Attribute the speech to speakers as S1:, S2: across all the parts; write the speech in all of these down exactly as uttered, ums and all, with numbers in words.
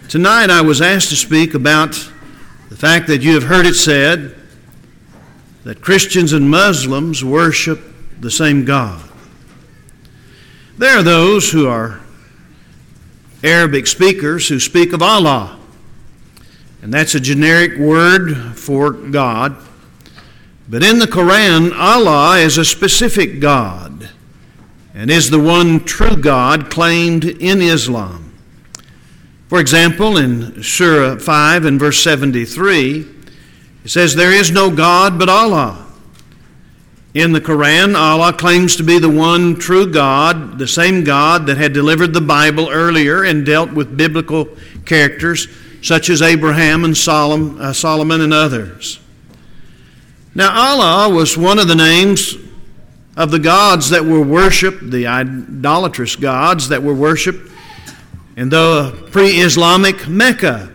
S1: Tonight I was asked to speak about the fact that you have heard it said that Christians and Muslims worship the same God. There are those who are Arabic speakers who speak of Allah, and that's a generic word for God. But in the Quran, Allah is a specific God and is the one true God claimed in Islam. For example, in Surah five and verse seventy-three, it says, "There is no God but Allah." In the Quran, Allah claims to be the one true God, the same God that had delivered the Bible earlier and dealt with biblical characters such as Abraham and Solomon and others. Now, Allah was one of the names of the gods that were worshipped, the idolatrous gods that were worshipped in the pre-Islamic Mecca.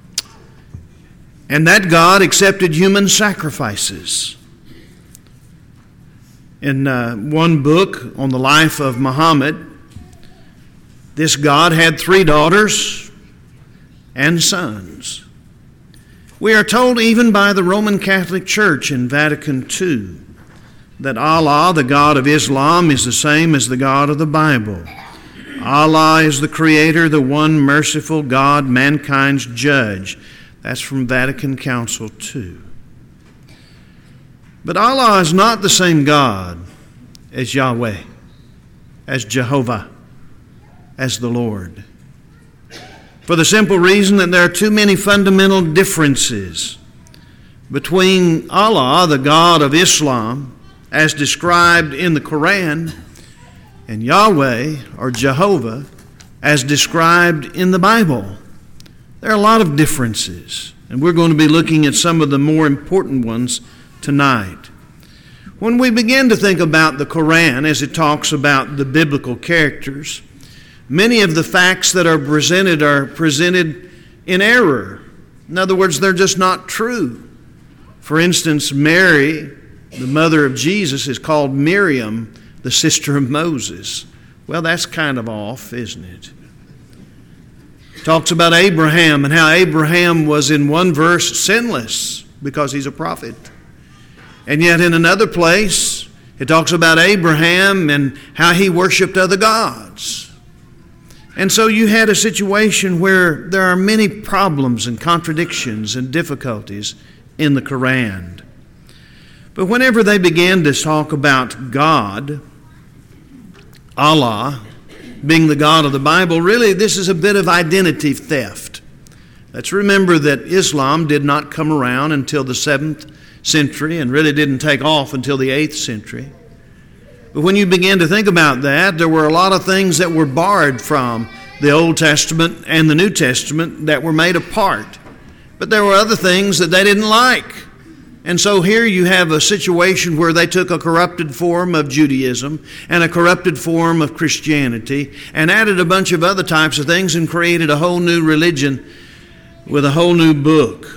S1: And that God accepted human sacrifices. In uh, one book on the life of Muhammad, this God had three daughters and sons. We are told even by the Roman Catholic Church in Vatican Two that Allah, the God of Islam, is the same as the God of the Bible. Allah is the Creator, the one merciful God, mankind's judge. That's from Vatican Council Two. But Allah is not the same God as Yahweh, as Jehovah, as the Lord. For the simple reason that there are too many fundamental differences between Allah, the God of Islam, as described in the Quran, and Yahweh, or Jehovah, as described in the Bible. There are a lot of differences, and we're going to be looking at some of the more important ones tonight. When we begin to think about the Quran as it talks about the biblical characters, many of the facts that are presented are presented in error. In other words, they're just not true. For instance, Mary, the mother of Jesus, is called Miriam, the sister of Moses. Well, that's kind of off, isn't it? It talks about Abraham and how Abraham was in one verse sinless because he's a prophet. And yet in another place, it talks about Abraham and how he worshiped other gods. And so you had a situation where there are many problems and contradictions and difficulties in the Quran. But whenever they began to talk about God, Allah, being the God of the Bible, really this is a bit of identity theft. Let's remember that Islam did not come around until the seventh century and really didn't take off until the eighth century. But when you begin to think about that, there were a lot of things that were borrowed from the Old Testament and the New Testament that were made apart. But there were other things that they didn't like. And so here you have a situation where they took a corrupted form of Judaism and a corrupted form of Christianity and added a bunch of other types of things and created a whole new religion with a whole new book.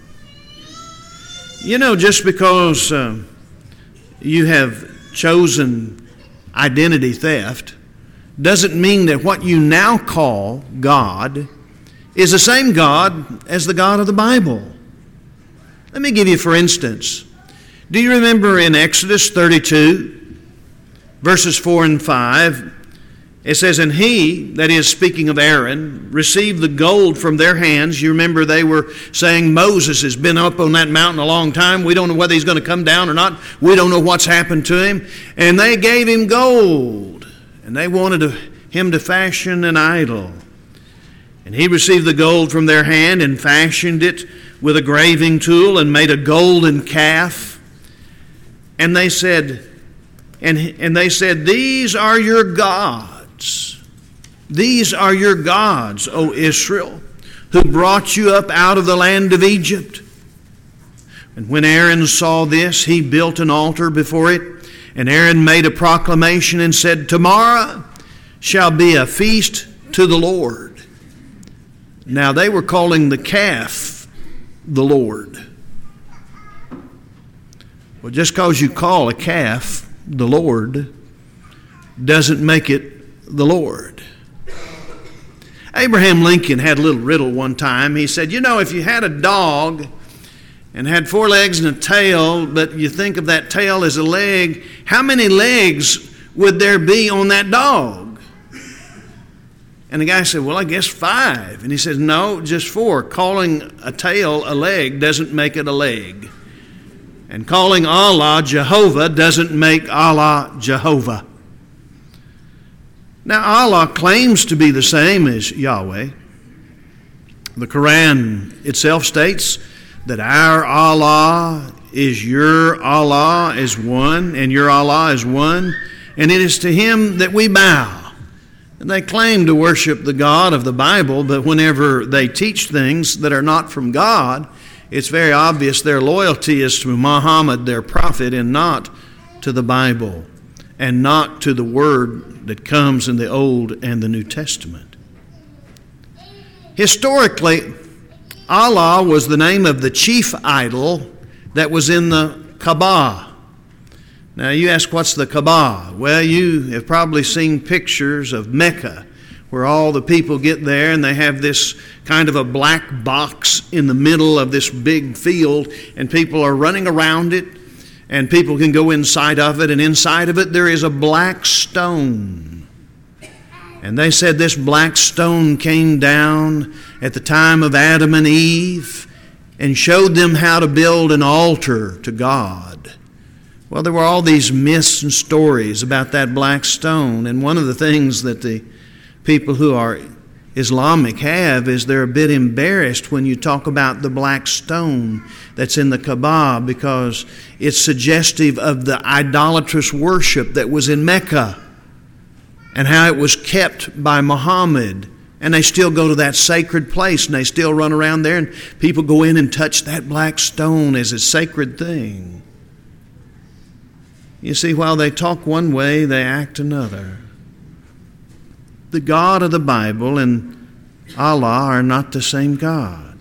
S1: You know, just because uh, you have chosen identity theft doesn't mean that what you now call God is the same God as the God of the Bible. Let me give you, for instance, do you remember in Exodus thirty-two, verses four and five, it says, "And he," that is speaking of Aaron, "received the gold from their hands." You remember they were saying Moses has been up on that mountain a long time. We don't know whether he's going to come down or not. We don't know what's happened to him. And they gave him gold. And they wanted to, him to fashion an idol. And he received the gold from their hand and fashioned it with a graving tool and made a golden calf. And they said, and, and they said, "These are your gods. These are your gods, O Israel, who brought you up out of the land of Egypt." And when Aaron saw this, he built an altar before it. And Aaron made a proclamation and said, "Tomorrow shall be a feast to the Lord." Now they were calling the calf the Lord. Well, just because you call a calf the Lord doesn't make it the Lord. Abraham Lincoln had a little riddle one time. He said, you know, if you had a dog and had four legs and a tail, but you think of that tail as a leg, how many legs would there be on that dog? And the guy said, well, I guess five. And he said, no, just four. Calling a tail a leg doesn't make it a leg. And calling Allah Jehovah doesn't make Allah Jehovah. Now, Allah claims to be the same as Yahweh. The Quran itself states that our Allah is your Allah is one, and your Allah is one, and it is to Him that we bow. And they claim to worship the God of the Bible, but whenever they teach things that are not from God, it's very obvious their loyalty is to Muhammad, their prophet, and not to the Bible, and not to the Word that comes in the Old and the New Testament. Historically, Allah was the name of the chief idol that was in the Kaaba. Now you ask, what's the Kaaba? Well, you have probably seen pictures of Mecca, where all the people get there and they have this kind of a black box in the middle of this big field, and people are running around it, and people can go inside of it, and inside of it there is a black stone. And they said this black stone came down at the time of Adam and Eve and showed them how to build an altar to God. Well, there were all these myths and stories about that black stone, and one of the things that the people who are Islamic have is they're a bit embarrassed when you talk about the black stone that's in the Kaaba, because it's suggestive of the idolatrous worship that was in Mecca and how it was kept by Muhammad. And they still go to that sacred place, and they still run around there, and people go in and touch that black stone as a sacred thing. You see, while they talk one way, they act another. The God of the Bible and Allah are not the same God.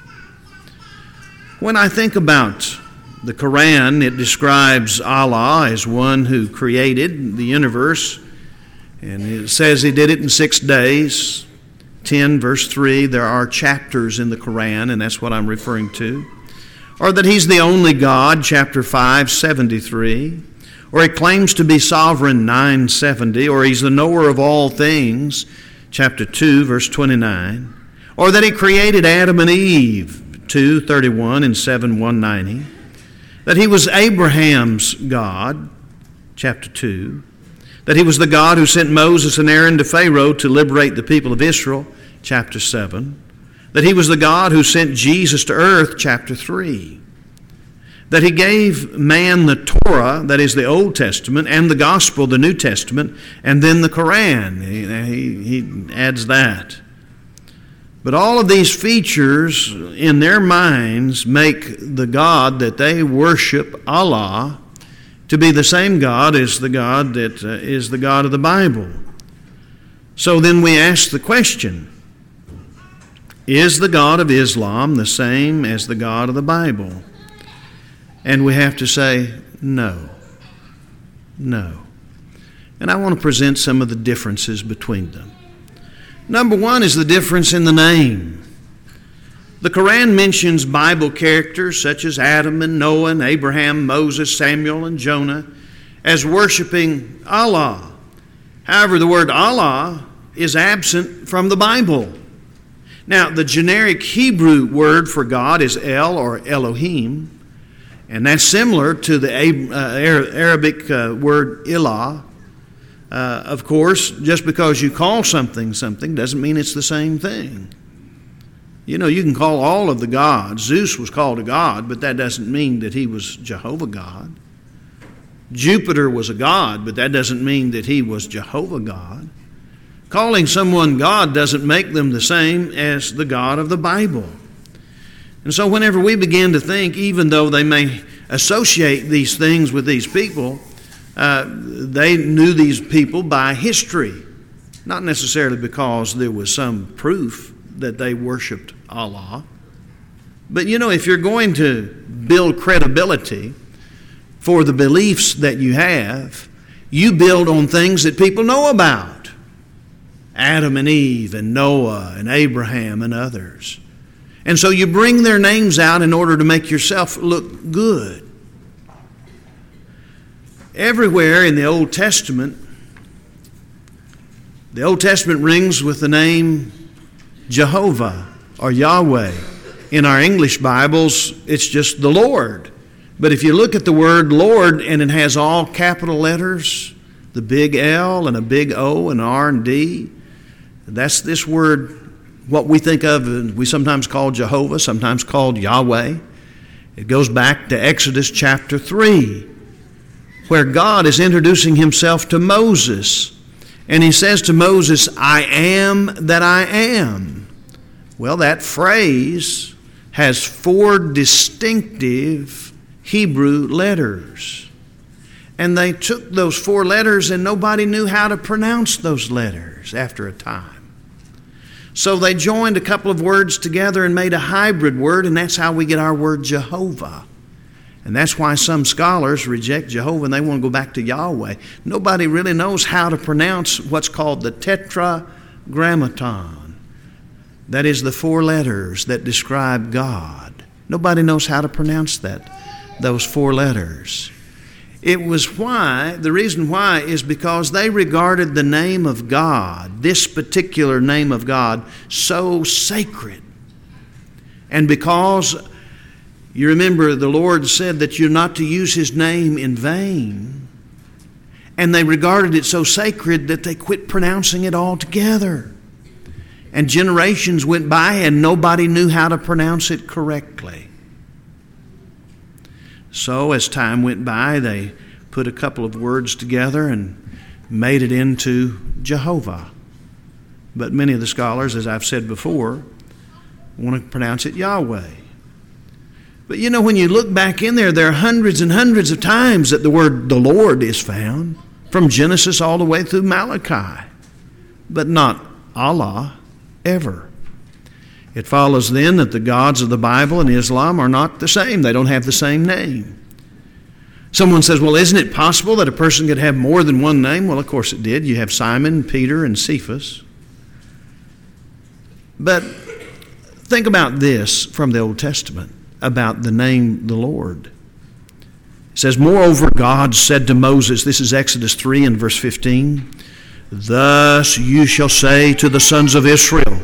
S1: When I think about the Quran, it describes Allah as one who created the universe, and it says He did it in six days. ten verse three, there are chapters in the Quran, and that's what I'm referring to. Or that He's the only God, chapter five, seventy-three. Or He claims to be sovereign, nine seventy. Or He's the knower of all things, chapter two, verse twenty-nine. Or that He created Adam and Eve, two thirty-one and seven one ninety. That He was Abraham's God, chapter two. That He was the God who sent Moses and Aaron to Pharaoh to liberate the people of Israel, chapter seven. That He was the God who sent Jesus to earth, chapter three. That He gave man the Torah, that is the Old Testament, and the Gospel, the New Testament, and then the Quran. He, he, he adds that. But all of these features in their minds make the God that they worship, Allah, to be the same God as the God that uh, is the God of the Bible. So then we ask the question, is the God of Islam the same as the God of the Bible? And we have to say, no, no. And I want to present some of the differences between them. Number one is the difference in the name. The Quran mentions Bible characters such as Adam and Noah and Abraham, Moses, Samuel, and Jonah as worshiping Allah. However, the word Allah is absent from the Bible. Now, the generic Hebrew word for God is El or Elohim, and that's similar to the Arabic word Ilah. Uh, of course, just because you call something something doesn't mean it's the same thing. You know, you can call all of the gods. Zeus was called a god, but that doesn't mean that he was Jehovah God. Jupiter was a god, but that doesn't mean that he was Jehovah God. Calling someone God doesn't make them the same as the God of the Bible. And so whenever we begin to think, even though they may associate these things with these people, uh, they knew these people by history, not necessarily because there was some proof that they worshiped Allah. But you know, if you're going to build credibility for the beliefs that you have, you build on things that people know about. Adam and Eve and Noah and Abraham and others. And so you bring their names out in order to make yourself look good. Everywhere in the Old Testament, the Old Testament rings with the name Jehovah or Yahweh. In our English Bibles, it's just the Lord. But if you look at the word Lord and it has all capital letters, the big L and a big O and R and D, that's this word, what we think of, we sometimes call Jehovah, sometimes called Yahweh. It goes back to Exodus chapter three, where God is introducing himself to Moses. And he says to Moses, I am that I am. Well, that phrase has four distinctive Hebrew letters. And they took those four letters and nobody knew how to pronounce those letters after a time. So they joined a couple of words together and made a hybrid word, and that's how we get our word Jehovah. And that's why some scholars reject Jehovah and they want to go back to Yahweh. Nobody really knows how to pronounce what's called the Tetragrammaton. That is the four letters that describe God. Nobody knows how to pronounce that, those four letters. It was why, the reason why is because they regarded the name of God, this particular name of God, so sacred. And because you remember the Lord said that you're not to use his name in vain, and they regarded it so sacred that they quit pronouncing it altogether. And generations went by and nobody knew how to pronounce it correctly. So as time went by, they put a couple of words together and made it into Jehovah. But many of the scholars, as I've said before, want to pronounce it Yahweh. But you know, when you look back in there, there are hundreds and hundreds of times that the word the Lord is found, from Genesis all the way through Malachi. But not Allah ever. It follows then that the gods of the Bible and Islam are not the same. They don't have the same name. Someone says, well, isn't it possible that a person could have more than one name? Well, of course it did. You have Simon, Peter, and Cephas. But think about this from the Old Testament about the name the Lord. It says, moreover, God said to Moses, this is Exodus three and verse fifteen, thus you shall say to the sons of Israel,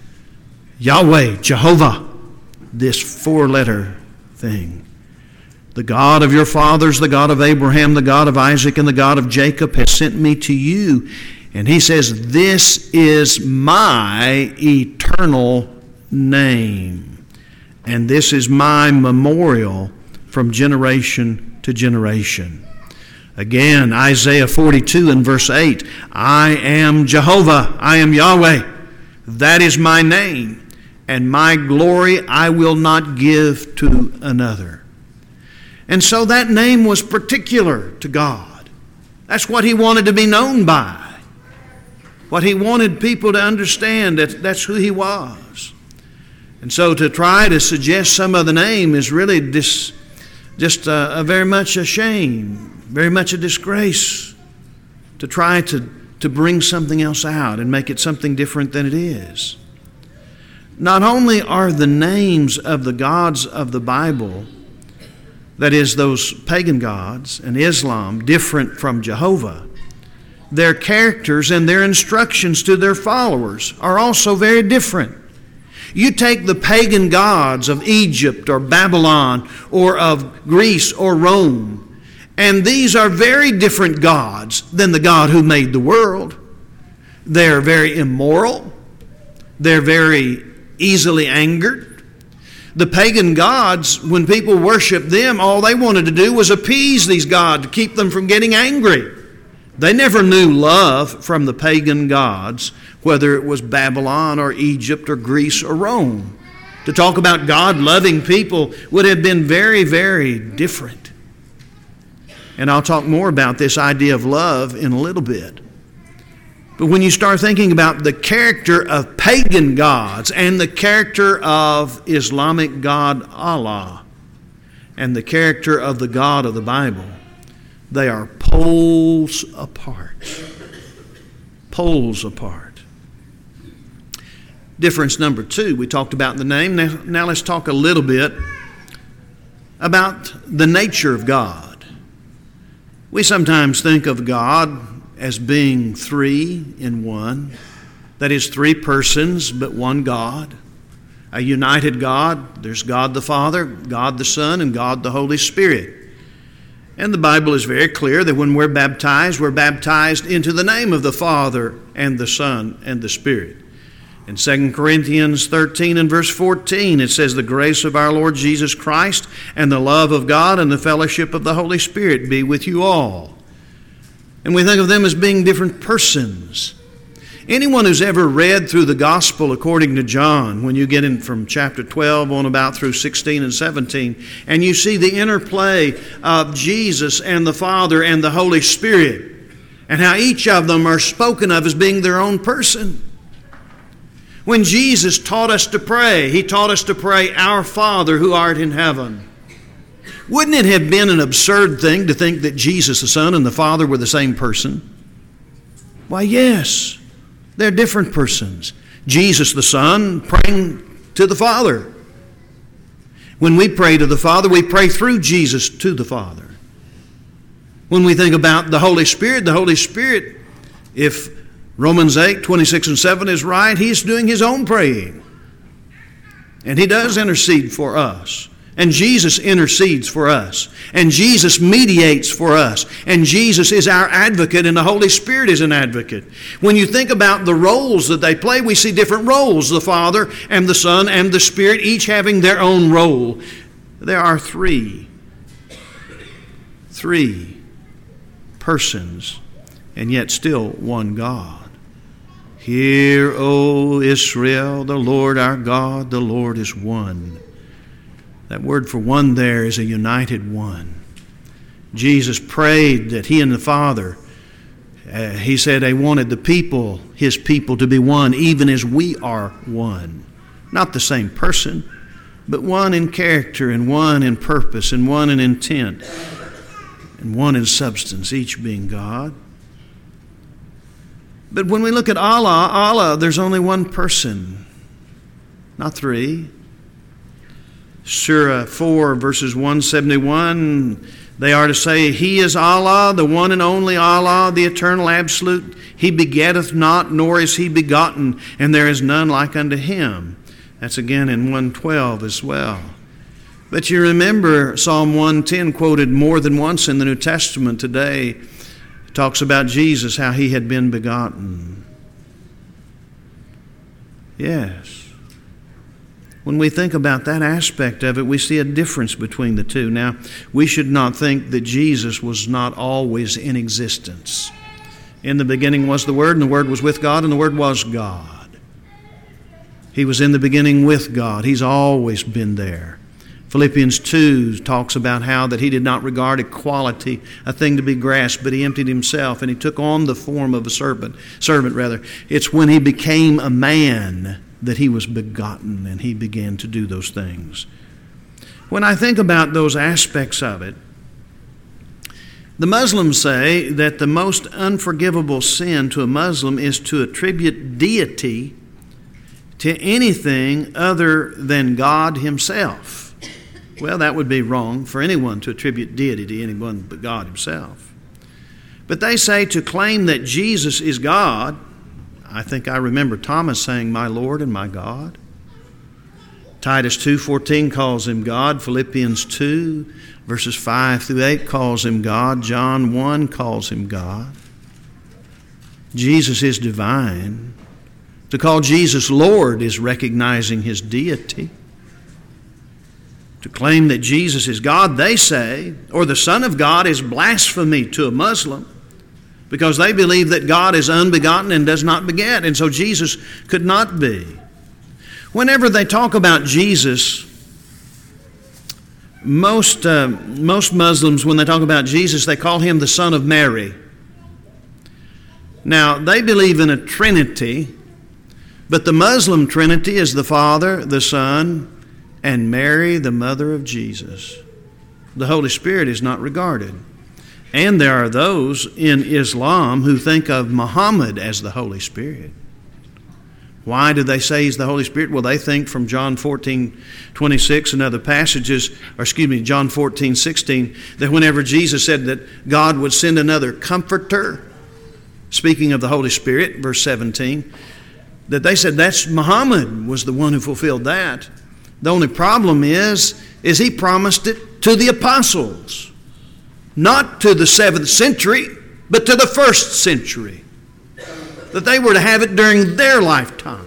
S1: Yahweh, Jehovah, this four-letter thing. The God of your fathers, the God of Abraham, the God of Isaac, and the God of Jacob has sent me to you. And he says, this is my eternal name. And this is my memorial from generation to generation. Again, Isaiah forty-two and verse eight, I am Jehovah, I am Yahweh. That is my name, and my glory I will not give to another. And so that name was particular to God. That's what he wanted to be known by. What he wanted people to understand, that that's who he was. And so to try to suggest some other name is really dis, just a, a very much a shame, very much a disgrace, to try to, to bring something else out and make it something different than it is. Not only are the names of the gods of the Bible, that is, those pagan gods and Islam, different from Jehovah, their characters and their instructions to their followers are also very different. You take the pagan gods of Egypt or Babylon or of Greece or Rome, and these are very different gods than the God who made the world. They're very immoral. They're very easily angered. The pagan gods, when people worshiped them, all they wanted to do was appease these gods to keep them from getting angry. They never knew love from the pagan gods, whether it was Babylon or Egypt or Greece or Rome. To talk about God loving people would have been very, very different. And I'll talk more about this idea of love in a little bit. But when you start thinking about the character of pagan gods and the character of Islamic God Allah and the character of the God of the Bible, they are poles apart. Poles apart. Difference number two, we talked about the name. Now, now let's talk a little bit about the nature of God. We sometimes think of God as being three in one. That is, three persons, but one God. A united God. There's God the Father, God the Son, and God the Holy Spirit. And the Bible is very clear that when we're baptized, we're baptized into the name of the Father and the Son and the Spirit. In Second Corinthians thirteen and verse fourteen, it says, "The grace of our Lord Jesus Christ and the love of God and the fellowship of the Holy Spirit be with you all." And we think of them as being different persons. Anyone who's ever read through the Gospel according to John, when you get in from chapter twelve on about through sixteen and seventeen, and you see the interplay of Jesus and the Father and the Holy Spirit, and how each of them are spoken of as being their own person. When Jesus taught us to pray, He taught us to pray, "Our Father who art in heaven." Wouldn't it have been an absurd thing to think that Jesus the Son and the Father were the same person? Why, yes. They're different persons. Jesus the Son praying to the Father. When we pray to the Father, we pray through Jesus to the Father. When we think about the Holy Spirit, the Holy Spirit, if Romans eight, twenty-six and seven is right, He's doing His own praying. And He does intercede for us. And Jesus intercedes for us. And Jesus mediates for us. And Jesus is our advocate, and the Holy Spirit is an advocate. When you think about the roles that they play, we see different roles. The Father and the Son and the Spirit, each having their own role. There are three. Three persons, and yet still one God. Hear, O Israel, the Lord our God, the Lord is one. That word for one there is a united one. Jesus prayed that He and the Father, uh, He said He wanted the people, His people, to be one, even as we are one. Not the same person, but one in character, and one in purpose, and one in intent, and one in substance, each being God. But when we look at Allah, Allah, there's only one person, not three. Surah four, verses one seventy-one, they are to say, "He is Allah, the one and only Allah, the eternal absolute. He begetteth not, nor is He begotten, and there is none like unto Him." That's again in one twelve as well. But you remember Psalm one ten quoted more than once in the New Testament today. It talks about Jesus, how He had been begotten. Yes. When we think about that aspect of it, we see a difference between the two. Now, we should not think that Jesus was not always in existence. In the beginning was the Word, and the Word was with God, and the Word was God. He was in the beginning with God. He's always been there. Philippians two talks about how that He did not regard equality a thing to be grasped, but He emptied Himself, and He took on the form of a servant. Servant, rather. It's when He became a man that He was begotten, and He began to do those things. When I think about those aspects of it, the Muslims say that the most unforgivable sin to a Muslim is to attribute deity to anything other than God Himself. Well, that would be wrong for anyone to attribute deity to anyone but God Himself. But they say to claim that Jesus is God, I think I remember Thomas saying, "My Lord and my God." Titus two fourteen calls Him God. Philippians two, verses five through eight calls Him God. John one calls Him God. Jesus is divine. To call Jesus Lord is recognizing His deity. To claim that Jesus is God, they say, or the Son of God, is blasphemy to a Muslim, because they believe that God is unbegotten and does not beget, and so Jesus could not be. Whenever they talk about Jesus, most, uh, most Muslims, when they talk about Jesus, they call Him the Son of Mary. Now, they believe in a Trinity, but the Muslim Trinity is the Father, the Son, and Mary, the mother of Jesus. The Holy Spirit is not regarded. And there are those in Islam who think of Muhammad as the Holy Spirit. Why do they say He's the Holy Spirit? Well, they think from John fourteen twenty-six and other passages, or excuse me, John fourteen sixteen, that whenever Jesus said that God would send another comforter, speaking of the Holy Spirit, verse seventeen, that they said that's Muhammad was the one who fulfilled that. The only problem is, is he promised it to the apostles, not to the seventh century, but to the first century, that they were to have it during their lifetime.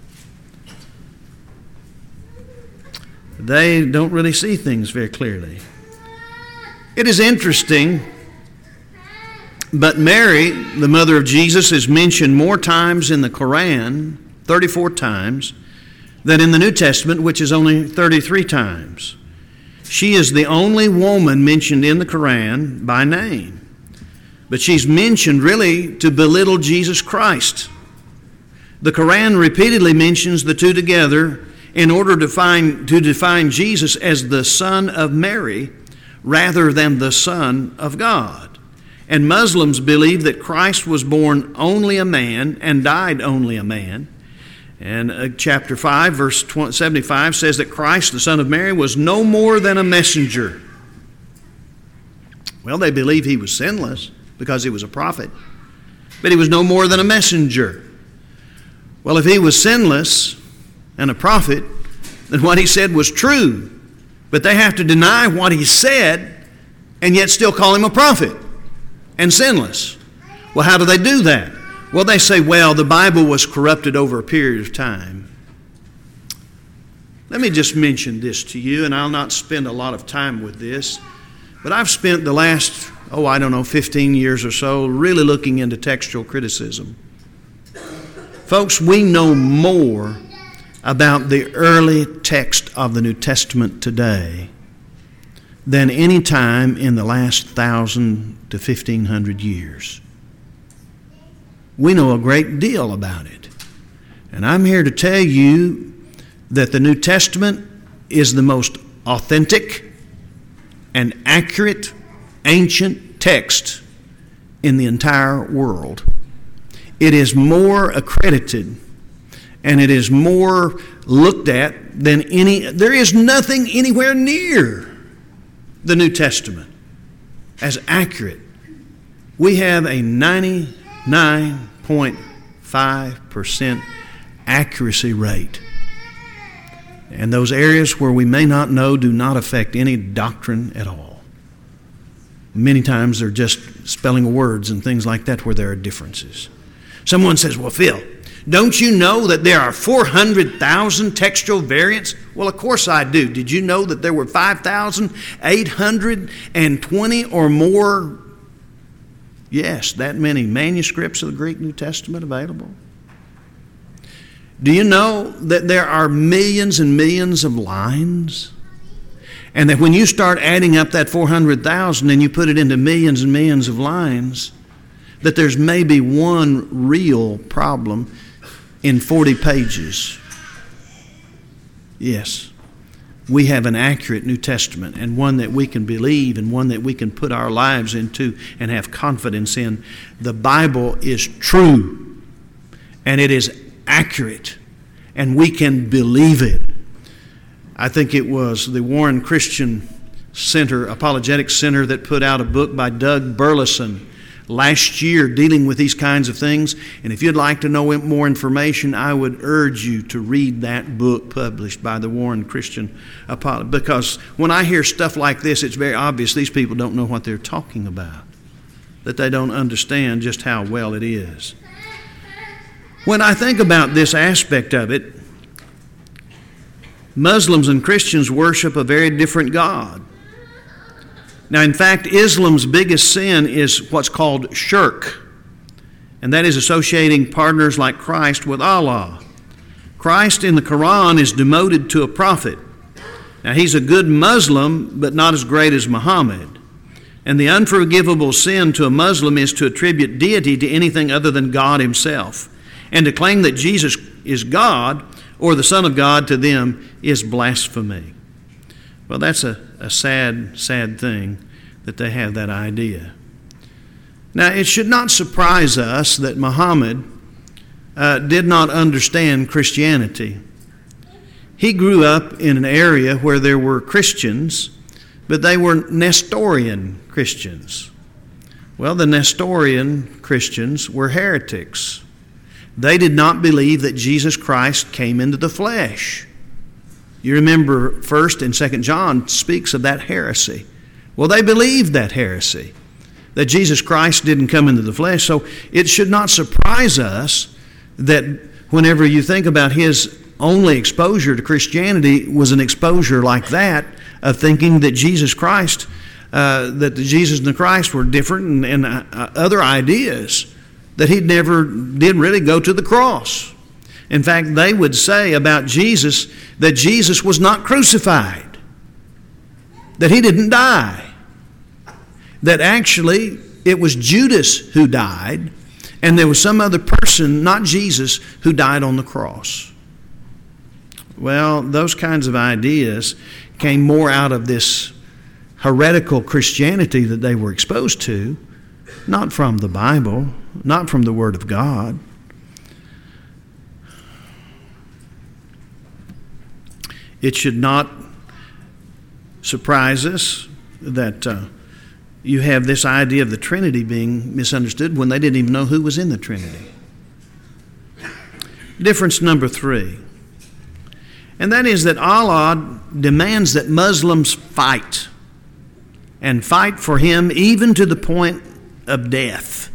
S1: They don't really see things very clearly. It is interesting, but Mary, the mother of Jesus, is mentioned more times in the Quran, thirty-four times, than in the New Testament, which is only thirty-three times. She is the only woman mentioned in the Quran by name. But she's mentioned really to belittle Jesus Christ. The Quran repeatedly mentions the two together in order to, find, to define Jesus as the Son of Mary rather than the Son of God. And Muslims believe that Christ was born only a man and died only a man. And uh, chapter five, verse seventy-five says that Christ, the Son of Mary, was no more than a messenger. Well, they believe he was sinless because he was a prophet, but he was no more than a messenger. Well, if he was sinless and a prophet, then what he said was true. But they have to deny what he said and yet still call him a prophet and sinless. Well, how do they do that? Well, they say, well, the Bible was corrupted over a period of time. Let me just mention this to you, and I'll not spend a lot of time with this, but I've spent the last, oh, I don't know, fifteen years or so really looking into textual criticism. Folks, we know more about the early text of the New Testament today than any time in the last thousand to fifteen hundred years. We know a great deal about it. And I'm here to tell you that the New Testament is the most authentic and accurate ancient text in the entire world. It is more accredited and it is more looked at than any, there is nothing anywhere near the New Testament as accurate. We have a ninety-nine point five percent accuracy rate. And those areas where we may not know do not affect any doctrine at all. Many times they're just spelling of words and things like that where there are differences. Someone says, well, Phil, don't you know that there are four hundred thousand textual variants? Well, of course I do. Did you know that there were five thousand eight hundred twenty or more, yes, that many manuscripts of the Greek New Testament available? Do you know that there are millions and millions of lines? And that when you start adding up that four hundred thousand and you put it into millions and millions of lines, that there's maybe one real problem in forty pages. Yes, we have an accurate New Testament and one that we can believe and one that we can put our lives into and have confidence in. The Bible is true and it is accurate and we can believe it. I think it was the Warren Christian Center, Apologetic Center, that put out a book by Doug Burleson last year dealing with these kinds of things. And if you'd like to know more information, I would urge you to read that book published by the Warren Christian Apolog- because when I hear stuff like this, it's very obvious these people don't know what they're talking about, that they don't understand just how well it is. When I think about this aspect of it, Muslims and Christians worship a very different God. Now, in fact, Islam's biggest sin is what's called shirk, and that is associating partners like Christ with Allah. Christ in the Quran is demoted to a prophet. Now, he's a good Muslim, but not as great as Muhammad. And the unforgivable sin to a Muslim is to attribute deity to anything other than God himself. And to claim that Jesus is God or the Son of God to them is blasphemy. Well, that's a, a sad, sad thing that they have that idea. Now, it should not surprise us that Muhammad uh, did not understand Christianity. He grew up in an area where there were Christians, but they were Nestorian Christians. Well, the Nestorian Christians were heretics. They did not believe that Jesus Christ came into the flesh. You remember First and Second John speaks of that heresy. Well, they believed that heresy, that Jesus Christ didn't come into the flesh. So it should not surprise us that whenever you think about his only exposure to Christianity was an exposure like that, of thinking that Jesus Christ, uh, that the Jesus and the Christ were different, and, and uh, other ideas, that he never did really go to the cross. In fact, they would say about Jesus that Jesus was not crucified, that he didn't die, that actually it was Judas who died, and there was some other person, not Jesus, who died on the cross. Well, those kinds of ideas came more out of this heretical Christianity that they were exposed to, not from the Bible, not from the Word of God. It should not surprise us that uh, you have this idea of the Trinity being misunderstood when they didn't even know who was in the Trinity. Difference number three, and that is that Allah demands that Muslims fight, and fight for him even to the point of death.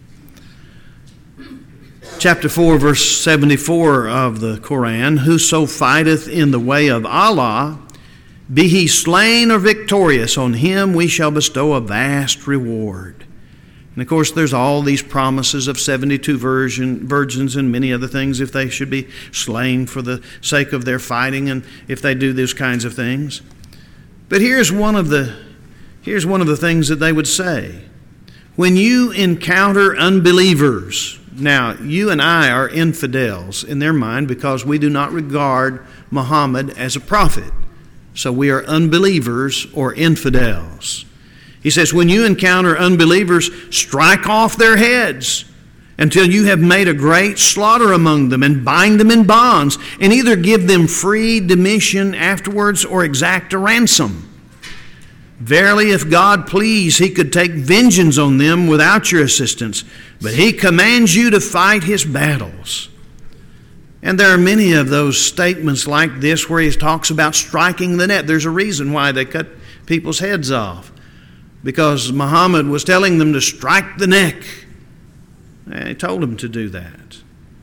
S1: Chapter four, verse seventy-four of the Quran, whoso fighteth in the way of Allah, be he slain or victorious, on him we shall bestow a vast reward. And of course there's all these promises of seventy-two virgin, virgins and many other things if they should be slain for the sake of their fighting and if they do those kinds of things. But here's one of the, here's one of the things that they would say. When you encounter unbelievers, now you and I are infidels in their mind because we do not regard Muhammad as a prophet. So we are unbelievers or infidels. He says, when you encounter unbelievers, strike off their heads until you have made a great slaughter among them, and bind them in bonds, and either give them free demission afterwards or exact a ransom. Verily, if God please, he could take vengeance on them without your assistance, but he commands you to fight his battles. And there are many of those statements like this where he talks about striking the net. There's a reason why they cut people's heads off, because Muhammad was telling them to strike the neck. And he told them to do that.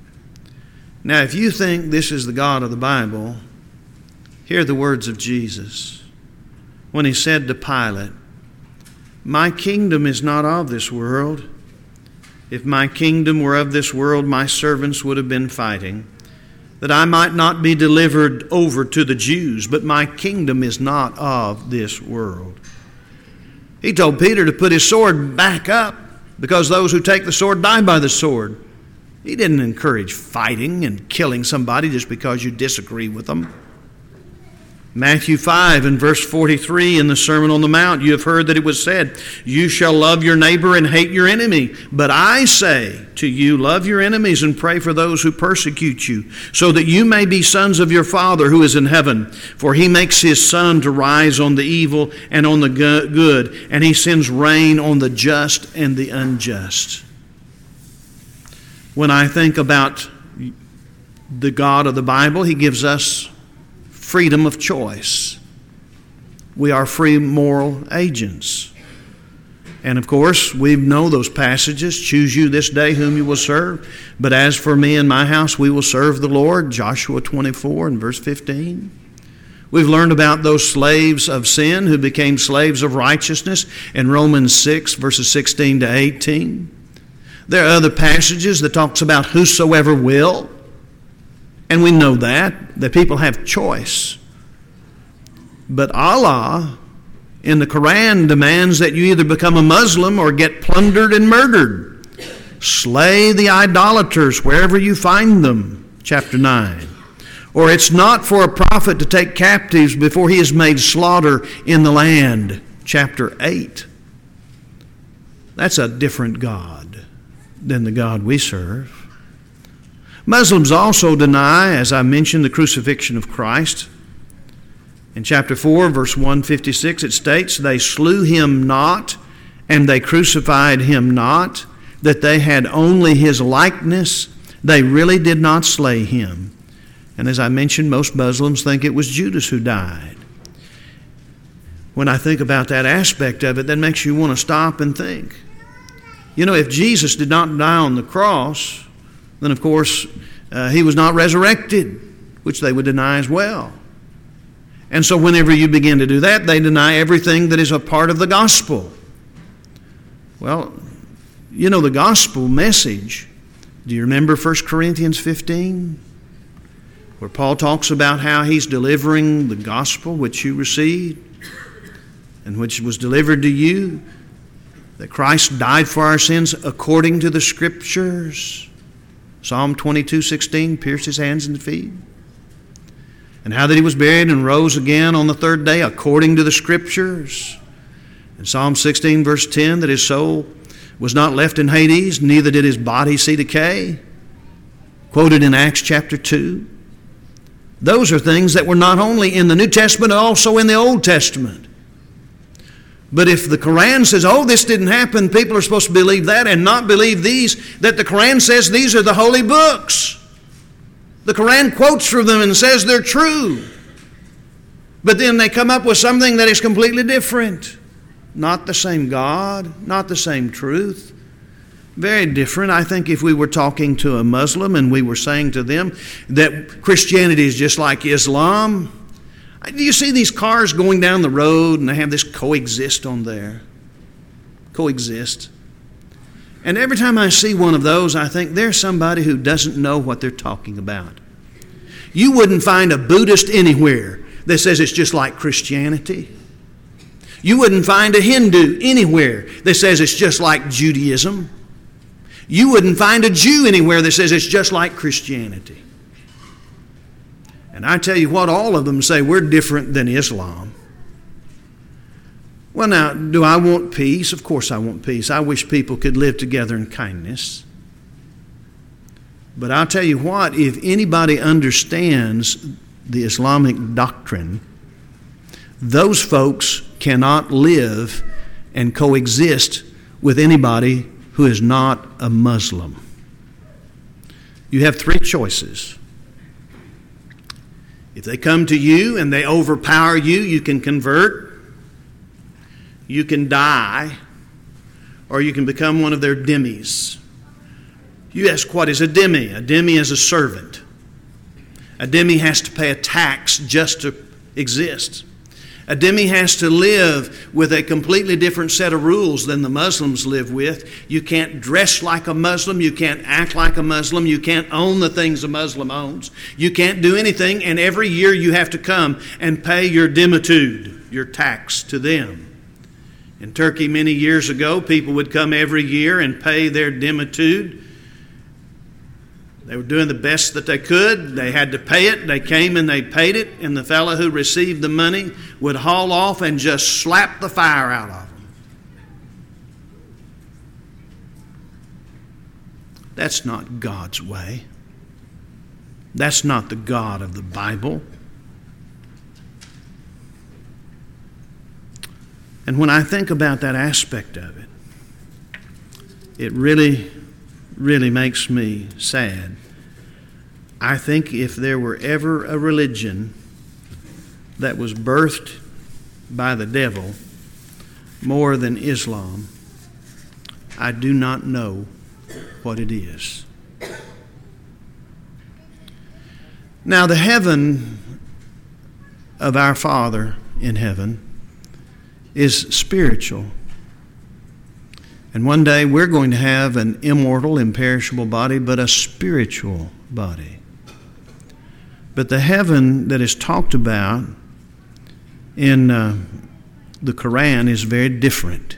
S1: Now, if you think this is the God of the Bible, hear the words of Jesus when he said to Pilate, my kingdom is not of this world. If my kingdom were of this world, my servants would have been fighting, that I might not be delivered over to the Jews, but my kingdom is not of this world. He told Peter to put his sword back up, because those who take the sword die by the sword. He didn't encourage fighting and killing somebody just because you disagree with them. Matthew five and verse forty-three in the Sermon on the Mount, you have heard that it was said, you shall love your neighbor and hate your enemy. But I say to you, love your enemies and pray for those who persecute you, so that you may be sons of your Father who is in heaven. For he makes his sun to rise on the evil and on the good, and he sends rain on the just and the unjust. When I think about the God of the Bible, he gives us freedom of choice. We are free moral agents. And of course, we know those passages. Choose you this day whom you will serve. But as for me and my house, we will serve the Lord. Joshua twenty-four and verse fifteen. We've learned about those slaves of sin who became slaves of righteousness in Romans six, verses sixteen to eighteen. There are other passages that talks about whosoever will. And we know that, that people have choice. But Allah in the Quran demands that you either become a Muslim or get plundered and murdered. Slay the idolaters wherever you find them, chapter nine. Or it's not for a prophet to take captives before he has made slaughter in the land, chapter eight. That's a different God than the God we serve. Muslims also deny, as I mentioned, the crucifixion of Christ. In chapter four, verse one fifty-six, it states, "They slew him not, and they crucified him not, that they had only his likeness. They really did not slay him." And as I mentioned, most Muslims think it was Judas who died. When I think about that aspect of it, that makes you want to stop and think. You know, if Jesus did not die on the cross, then of course uh, he was not resurrected, which they would deny as well. And so whenever you begin to do that, they deny everything that is a part of the gospel. Well, you know, the gospel message, do you remember First Corinthians fifteen? Where Paul talks about how he's delivering the gospel which you received and which was delivered to you, that Christ died for our sins according to the Scriptures. Psalm twenty-two sixteen, pierced his hands and feet. And how that he was buried and rose again on the third day according to the Scriptures. In Psalm sixteen verse ten, that his soul was not left in Hades, neither did his body see decay. Quoted in Acts chapter two. Those are things that were not only in the New Testament, but also in the Old Testament. But if the Quran says, oh, this didn't happen, people are supposed to believe that and not believe these, that the Quran says these are the holy books. The Quran quotes from them and says they're true. But then they come up with something that is completely different. Not the same God, not the same truth. Very different. I think if we were talking to a Muslim and we were saying to them that Christianity is just like Islam, do you see these cars going down the road and they have this coexist on there? Coexist. And every time I see one of those, I think there's somebody who doesn't know what they're talking about. You wouldn't find a Buddhist anywhere that says it's just like Christianity. You wouldn't find a Hindu anywhere that says it's just like Judaism. You wouldn't find a Jew anywhere that says it's just like Christianity. And I tell you what, all of them say we're different than Islam. Well, now, do I want peace? Of course I want peace. I wish people could live together in kindness. But I'll tell you what, if anybody understands the Islamic doctrine, those folks cannot live and coexist with anybody who is not a Muslim. You have three choices. If they come to you and they overpower you, you can convert, you can die, or you can become one of their dhimmis. You ask, what is a dhimmi? A dhimmi is a servant. A dhimmi has to pay a tax just to exist. A dhimmi has to live with a completely different set of rules than the Muslims live with. You can't dress like a Muslim. You can't act like a Muslim. You can't own the things a Muslim owns. You can't do anything, and every year you have to come and pay your dhimmitude, your tax to them. In Turkey many years ago, people would come every year and pay their dhimmitude. They were doing the best that they could. They had to pay it. They came and they paid it. And the fellow who received the money would haul off and just slap the fire out of them. That's not God's way. That's not the God of the Bible. And when I think about that aspect of it, it really, really makes me sad. I think if there were ever a religion that was birthed by the devil more than Islam, I do not know what it is. Now, the heaven of our Father in heaven is spiritual. And one day we're going to have an immortal, imperishable body, but a spiritual body. But the heaven that is talked about in uh, the Quran is very different.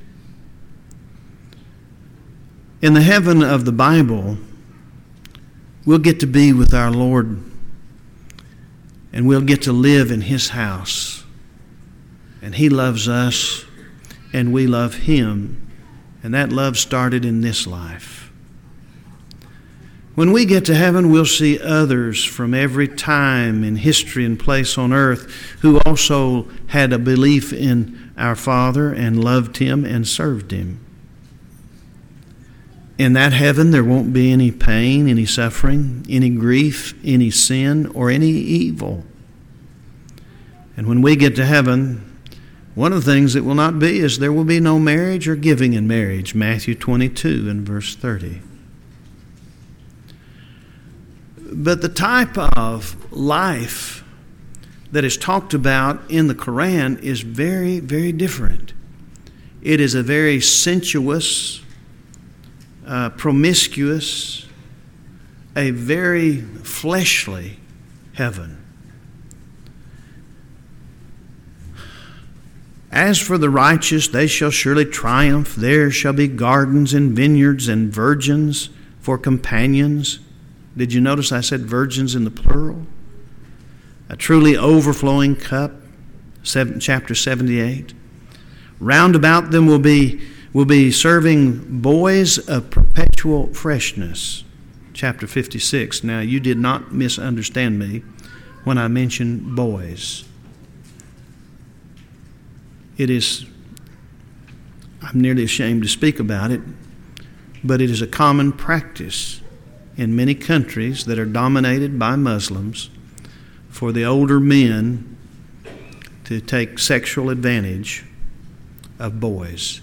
S1: In the heaven of the Bible, we'll get to be with our Lord, and we'll get to live in His house. And He loves us, and we love Him. And that love started in this life. When we get to heaven, we'll see others from every time in history and place on earth who also had a belief in our Father and loved Him and served Him. In that heaven, there won't be any pain, any suffering, any grief, any sin, or any evil. And when we get to heaven, one of the things it will not be is there will be no marriage or giving in marriage. Matthew twenty-two and verse thirty. But the type of life that is talked about in the Quran is very, very different. It is a very sensuous, uh, promiscuous, a very fleshly heaven. As for the righteous, they shall surely triumph. There shall be gardens and vineyards and virgins for companions. Did you notice I said virgins in the plural? A truly overflowing cup, seven, chapter seventy-eight. Round about them will be, will be serving boys of perpetual freshness, chapter fifty-six. Now, you did not misunderstand me when I mentioned boys. It is, I'm nearly ashamed to speak about it, but it is a common practice in many countries that are dominated by Muslims for the older men to take sexual advantage of boys.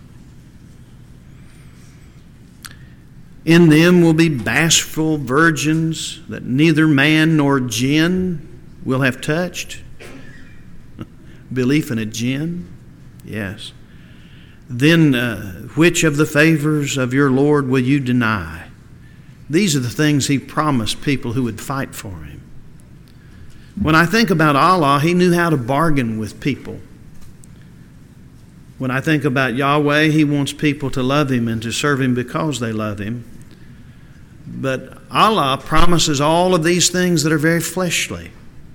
S1: In them will be bashful virgins that neither man nor jinn will have touched. Belief in a jinn? Yes. Then uh, which of the favors of your Lord will you deny? These are the things He promised people who would fight for Him. When I think about Allah, He knew how to bargain with people. When I think about Yahweh, He wants people to love Him and to serve Him because they love Him. But Allah promises all of these things that are very fleshly.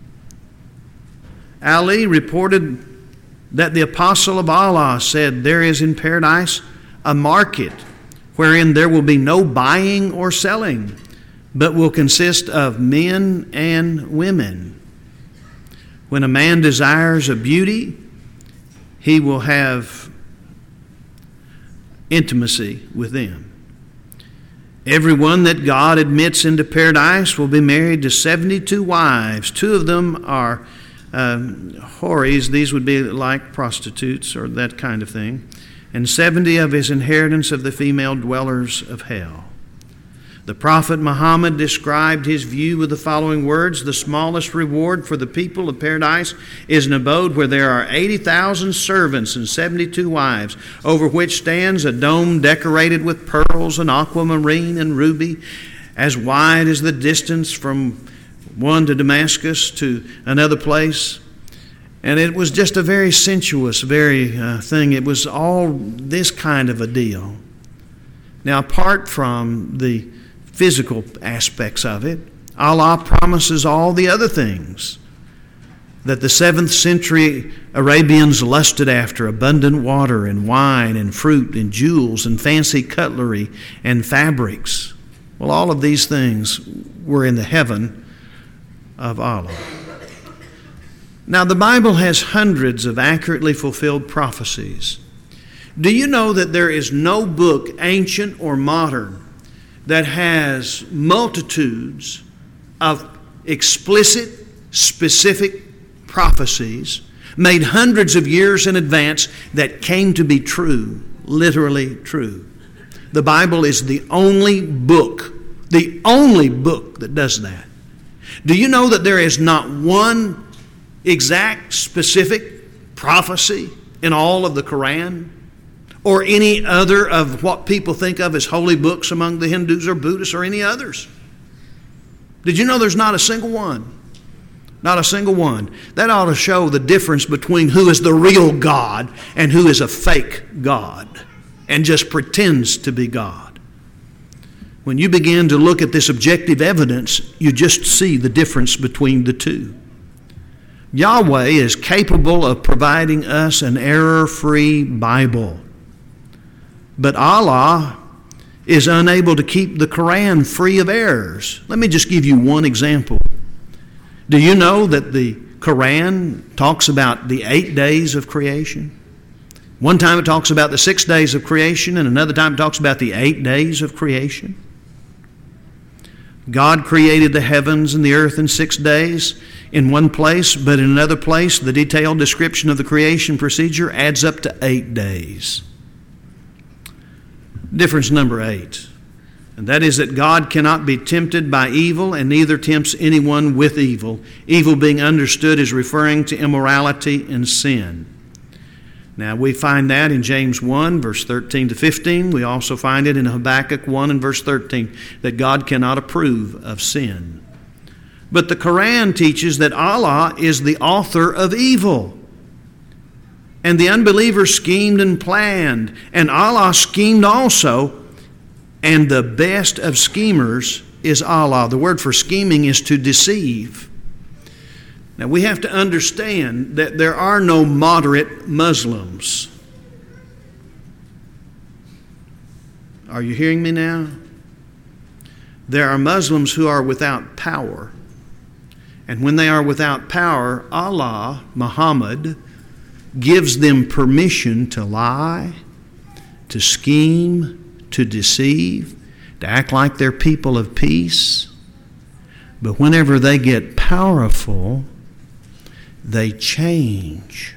S1: Ali reported that the apostle of Allah said, there is in paradise a market wherein there will be no buying or selling, but will consist of men and women. When a man desires a beauty, he will have intimacy with them. Everyone that God admits into paradise will be married to seventy-two wives. Two of them are um, houris. These would be like prostitutes or that kind of thing. And seventy of his inheritance of the female dwellers of hell. The prophet Muhammad described his view with the following words: the smallest reward for the people of paradise is an abode where there are eighty thousand servants and seventy-two wives, over which stands a dome decorated with pearls and aquamarine and ruby, as wide as the distance from one to Damascus to another place. And it was just a very sensuous, very uh, thing. It was all this kind of a deal. Now, apart from the physical aspects of it, Allah promises all the other things that the seventh century Arabians lusted after: abundant water and wine and fruit and jewels and fancy cutlery and fabrics. Well, all of these things were in the heaven of Allah. Now, the Bible has hundreds of accurately fulfilled prophecies. Do you know that there is no book, ancient or modern, that has multitudes of explicit, specific prophecies made hundreds of years in advance that came to be true, literally true? The Bible is the only book, the only book that does that. Do you know that there is not one exact, specific prophecy in all of the Quran or any other of what people think of as holy books among the Hindus or Buddhists or any others? Did you know there's not a single one? Not a single one. That ought to show the difference between who is the real God and who is a fake God and just pretends to be God. When you begin to look at this objective evidence, you just see the difference between the two. Yahweh is capable of providing us an error-free Bible. But Allah is unable to keep the Quran free of errors. Let me just give you one example. Do you know that the Quran talks about the eight days of creation? One time it talks about the six days of creation, and another time it talks about the eight days of creation. God created the heavens and the earth in six days in one place, but in another place, the detailed description of the creation procedure adds up to eight days. Difference number eight, and that is that God cannot be tempted by evil and neither tempts anyone with evil, evil being understood as referring to immorality and sin. Now, we find that in James one, verse thirteen to fifteen. We also find it in Habakkuk one and verse thirteen, that God cannot approve of sin. But the Quran teaches that Allah is the author of evil. And the unbeliever schemed and planned, and Allah schemed also, and the best of schemers is Allah. The word for scheming is to deceive. Now, we have to understand that there are no moderate Muslims. Are you hearing me now? There are Muslims who are without power. And when they are without power, Allah, Muhammad, gives them permission to lie, to scheme, to deceive, to act like they're people of peace. But whenever they get powerful, they change.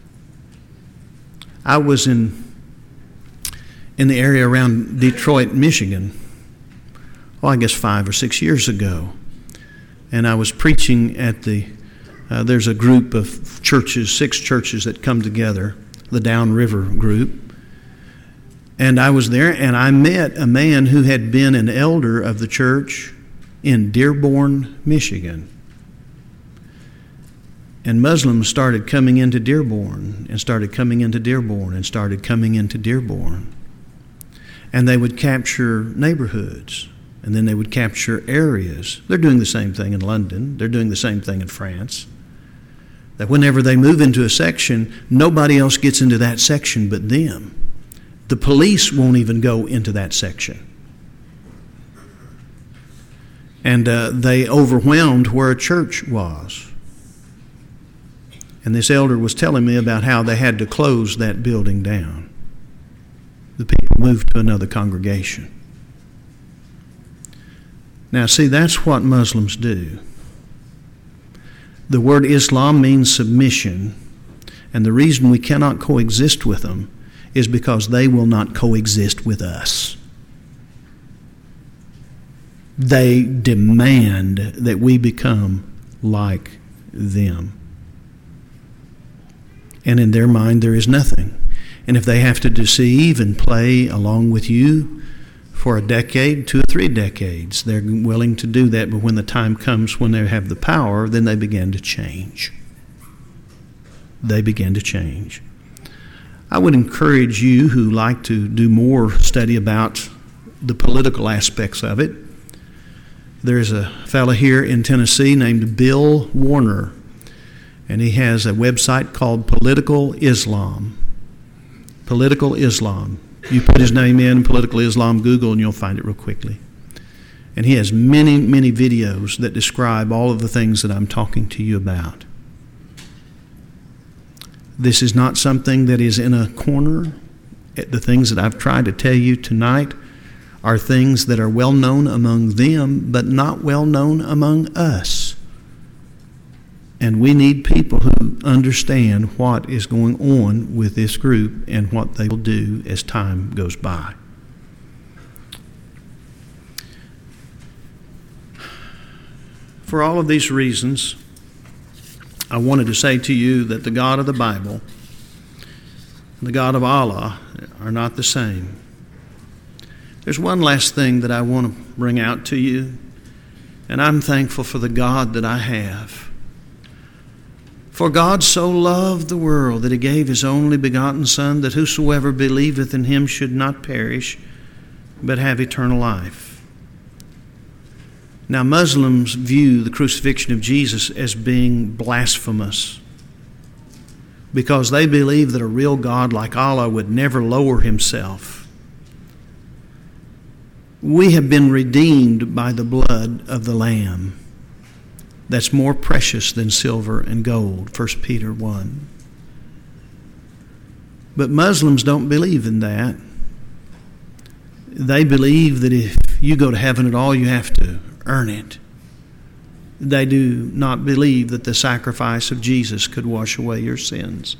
S1: I was in in the area around Detroit, Michigan, well, I guess five or six years ago. And I was preaching at the, uh, there's a group of churches, six churches that come together, the Downriver group. And I was there and I met a man who had been an elder of the church in Dearborn, Michigan. And Muslims started coming into Dearborn and started coming into Dearborn and started coming into Dearborn. And they would capture neighborhoods, and then they would capture areas. They're doing the same thing in London. They're doing the same thing in France. That whenever they move into a section, nobody else gets into that section but them. The police won't even go into that section. And uh, they overwhelmed where a church was. And this elder was telling me about how they had to close that building down. The people moved to another congregation. Now, see, that's what Muslims do. The word Islam means submission, and the reason we cannot coexist with them is because they will not coexist with us. They demand that we become like them. And in their mind, there is nothing. And if they have to deceive and play along with you for a decade, two or three decades, they're willing to do that. But when the time comes when they have the power, then they begin to change. They begin to change. I would encourage you who like to do more study about the political aspects of it. There's a fellow here in Tennessee named Bill Warner, and he has a website called Political Islam. Political Islam. You put his name in, Political Islam, Google, and you'll find it real quickly. And he has many, many videos that describe all of the things that I'm talking to you about. This is not something that is in a corner. The things that I've tried to tell you tonight are things that are well known among them, but not well known among us. And we need people who understand what is going on with this group and what they will do as time goes by. For all of these reasons, I wanted to say to you that the God of the Bible and the God of Allah are not the same. There's one last thing that I want to bring out to you, and I'm thankful for the God that I have. For God so loved the world that he gave his only begotten Son, that whosoever believeth in him should not perish, but have eternal life. Now, Muslims view the crucifixion of Jesus as being blasphemous because they believe that a real God like Allah would never lower himself. We have been redeemed by the blood of the Lamb. That's more precious than silver and gold, First Peter one. But Muslims don't believe in that. They believe that if you go to heaven at all, you have to earn it. They do not believe that the sacrifice of Jesus could wash away your sins.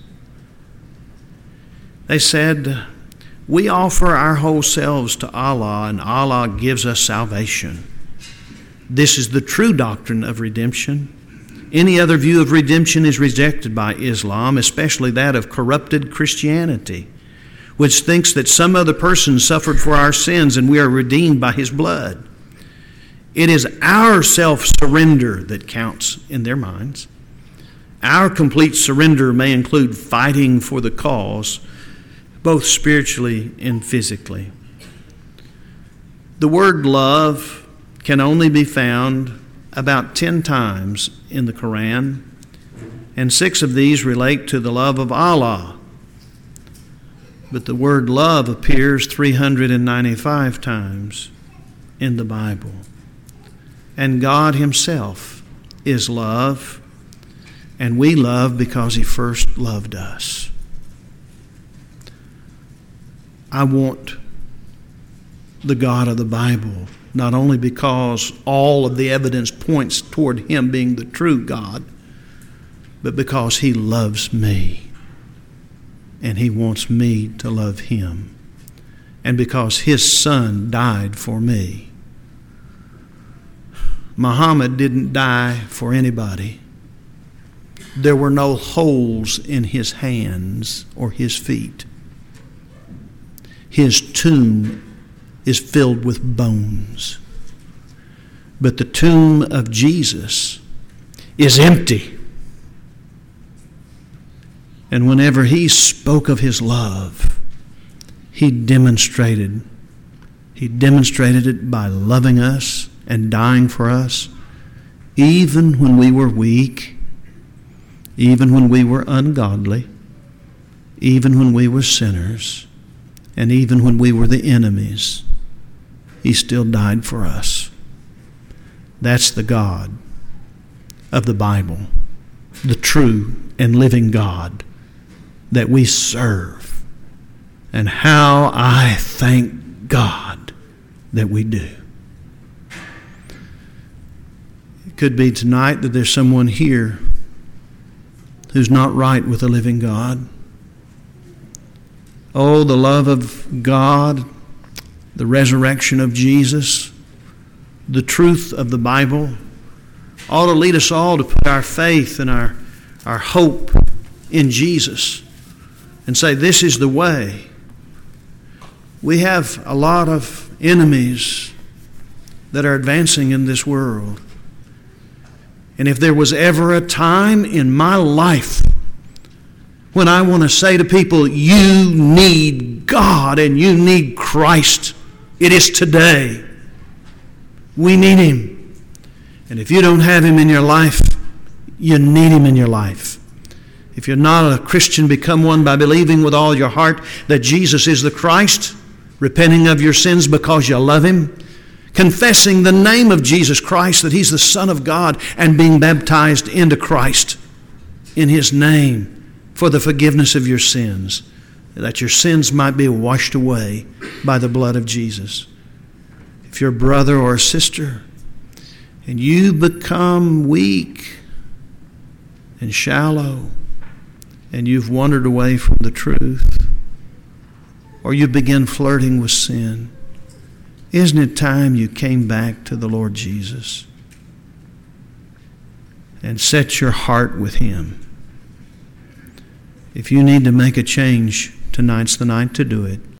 S1: They said, we offer our whole selves to Allah, and Allah gives us salvation. This is the true doctrine of redemption. Any other view of redemption is rejected by Islam, especially that of corrupted Christianity, which thinks that some other person suffered for our sins and we are redeemed by his blood. It is our self-surrender that counts in their minds. Our complete surrender may include fighting for the cause, both spiritually and physically. The word love can only be found about ten times in the Quran, and six of these relate to the love of Allah. But the word love appears three hundred ninety-five times in the Bible. And God himself is love, and we love because he first loved us. I want the God of the Bible, not only because all of the evidence points toward him being the true God, but because he loves me, and he wants me to love him, and because his son died for me. Muhammad didn't die for anybody. There were no holes in his hands or his feet. His tomb is filled with bones. But the tomb of Jesus is empty. And whenever he spoke of his love, he demonstrated, he demonstrated it by loving us and dying for us, even when we were weak, even when we were ungodly, even when we were sinners, and even when we were the enemies. He still died for us. That's the God of the Bible, the true and living God that we serve. And how I thank God that we do. It could be tonight that there's someone here who's not right with the living God. Oh, the love of God, the resurrection of Jesus, the truth of the Bible ought to lead us all to put our faith and our, our hope in Jesus and say, this is the way. We have a lot of enemies that are advancing in this world. And if there was ever a time in my life when I want to say to people, you need God and you need Christ, it is today. We need him. And if you don't have him in your life, you need him in your life. If you're not a Christian, become one by believing with all your heart that Jesus is the Christ, repenting of your sins because you love him, confessing the name of Jesus Christ, that he's the Son of God, and being baptized into Christ in his name for the forgiveness of your sins, that your sins might be washed away by the blood of Jesus. If you're a brother or a sister and you become weak and shallow and you've wandered away from the truth, or you begin flirting with sin, isn't it time you came back to the Lord Jesus and set your heart with him? If you need to make a change, tonight's the night to do it.